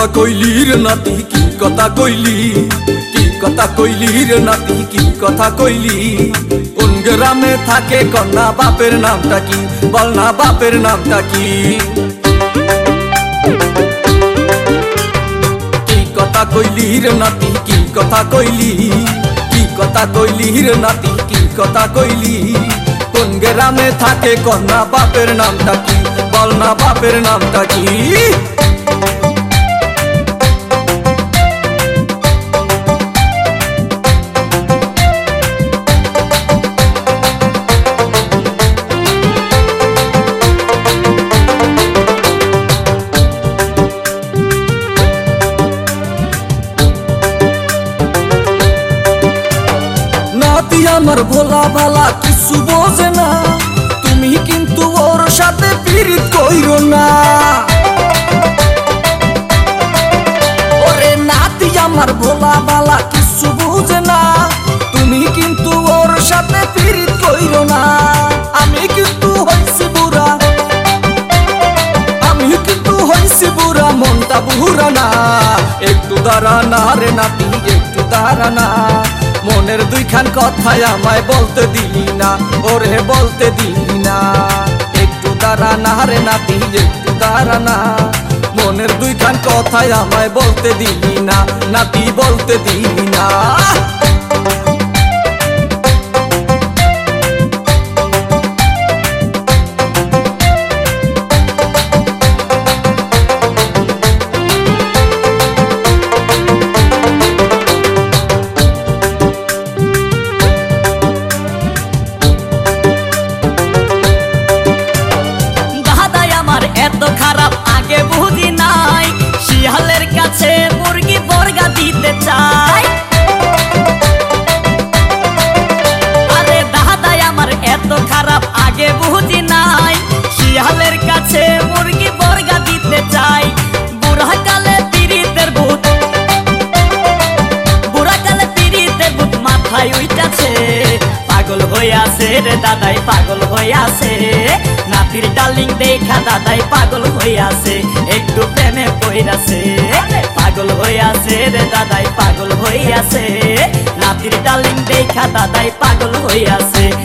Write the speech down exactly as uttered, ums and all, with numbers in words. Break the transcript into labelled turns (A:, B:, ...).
A: কথা কইলি রে নাতি কি কথা কইলি কি কথা কইলি রে নাতি কি কথা কইলি কোন গ্রামে থাকে কন্যা বাপের নামটা কি বল না বাপের নামটা কি কি কথা কইলি রে নাতি কি কথা কইলি কি কথা কইলি রে নাতি কি কথা কইলি কোন গ্রামে থাকে কন্যা বাপের নামটা কি বল না বাপের নামটা কি আমার ভোলা ভালা কিছু বোঝে না তুমি কিন্তু ওর সাথে পীড়িত কইরো না ওরে নাতি আমার ভোলা ভালা কিছু বোঝে না তুমি কিন্তু ওর সাথে পীড়িত কইরো না আমি কিন্তু হইছি বুড়া আমি কিন্তু হইছি বুড়া মনটা বুড়া না একটু দাঁড়া না রে নাতি একটু দাঁড়া না মনের দুইখান কথাই আমায় বলতে দিলি না ওরে বলতে দিলি না একটু দাঁড়া না রে নাতি একটু দাঁড়া না মনের দুইখান কথাই আমায় বলতে দিলি না নাতি বলতে দিলি না এত খারাপ আগে বুঝি নাই শিয়ালের কাছে মুরগি বর্গা দিতে চাই আরে দাদাই আমার এত খারাপ আগে বুঝি নাই শিয়ালের কাছে মুরগি বর্গা দিতে চাই বুড়া কালে পীড়িতের ভূত বুড়া কালে পীড়িতের ভূত মাথায় উইটাছে পাগল হইয়াছে রে দাদাই পাগল হইয়াছে নাতির ডার্লিং দেখা দাদাই পাগল হইয়াছে একটু প্রেমে পইরাছে পাগল হইয়াছে রে দাদাই পাগল হইয়াছে নাতির ডার্লিং দেখা দাদাই পাগল হইয়াছে